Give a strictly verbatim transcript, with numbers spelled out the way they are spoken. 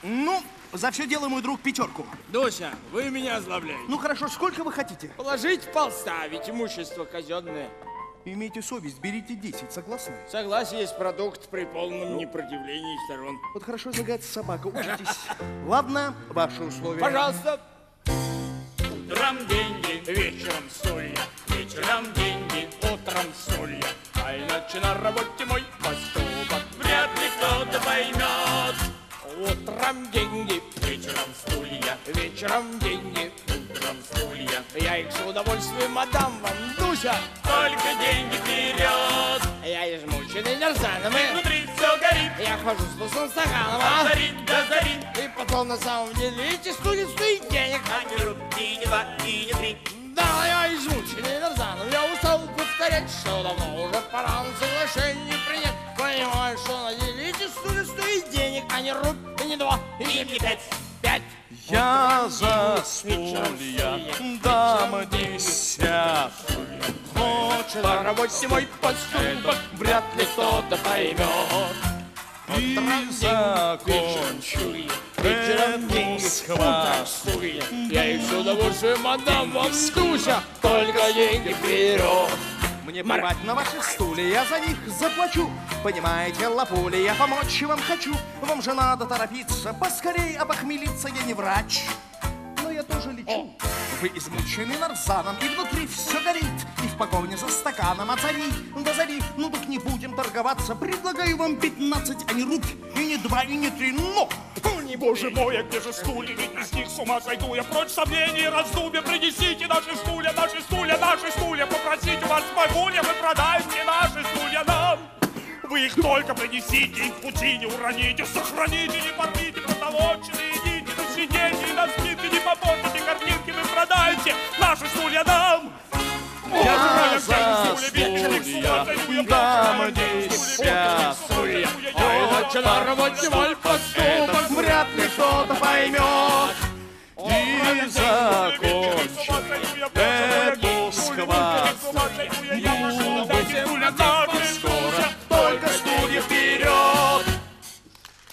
Ну, за все дело, мой друг, пятерку. Дуся, вы меня озлобляете. Ну хорошо, сколько вы хотите? Положить полста, ведь имущество казенное. Имейте совесть, берите десять, согласны? Согласен, есть продукт при полном непротивлении сторон. Вот хорошо загается собака, учитесь. Ладно, ваши условия. Пожалуйста. Утром деньги, Вечером стулья, вечером деньги, утром стулья, а иначе на работе мой поступок. вряд ли кто-то поймет. Утром деньги, Вечером стулья, вечером деньги, утром стулья, я их с удовольствием отдам вам, Дуся. только деньги вперед. Я измученный нарзаном, и Внутри все горит, я хожу с пустым стаканом, а а? зарит да зарит. И потом на самом деле эти стулья стоят денег. А не рубки, не два и не три. Да, я измученный нарзаном, я устал повторять, что давно уже пора на соглашение принять. Понимаю, что на деле эти стулья стоят денег, а не руб, и не два, и И не не пять. пять. Я за стулья дам десятку. Хочет по работе мой поступок, вряд ли кто-то поймет. И закончу Вечером эту деньги, схватку. утром стулья, я их с удовольствием отдам вам, Дуся, только деньги вперед. Мне плевать на ваши стулья, я за них заплачу. Понимаете, лапули, я помочь вам хочу. Вам же надо торопиться, поскорей опохмелиться, я не врач. Но я тоже лечу. Вы измучены нарзаном, и внутри все горит. И в погоне за стаканом от зари до зари. Ну так не будем торговаться, предлагаю вам пятнадцать, а не рубь. И не два, и не три, но... Боже мой, а где же стулья? Ведь без них с ума сойду я. Прочь сомнений и раздумья. Принесите наши стулья, наши стулья, наши стулья. Попросите у вас, могу ли вы продайте наши стулья нам? Вы их только принесите, и в пути не уроните. Сохраните, не порвите, потолочные идите. На сиденье и на спинке не попортите. Картинки вы продайте, наши стулья нам. Я за стулья дам десятку. А иначе на работе мой поступок, Вряд ли кто-то поймет. И закончу эту схватку.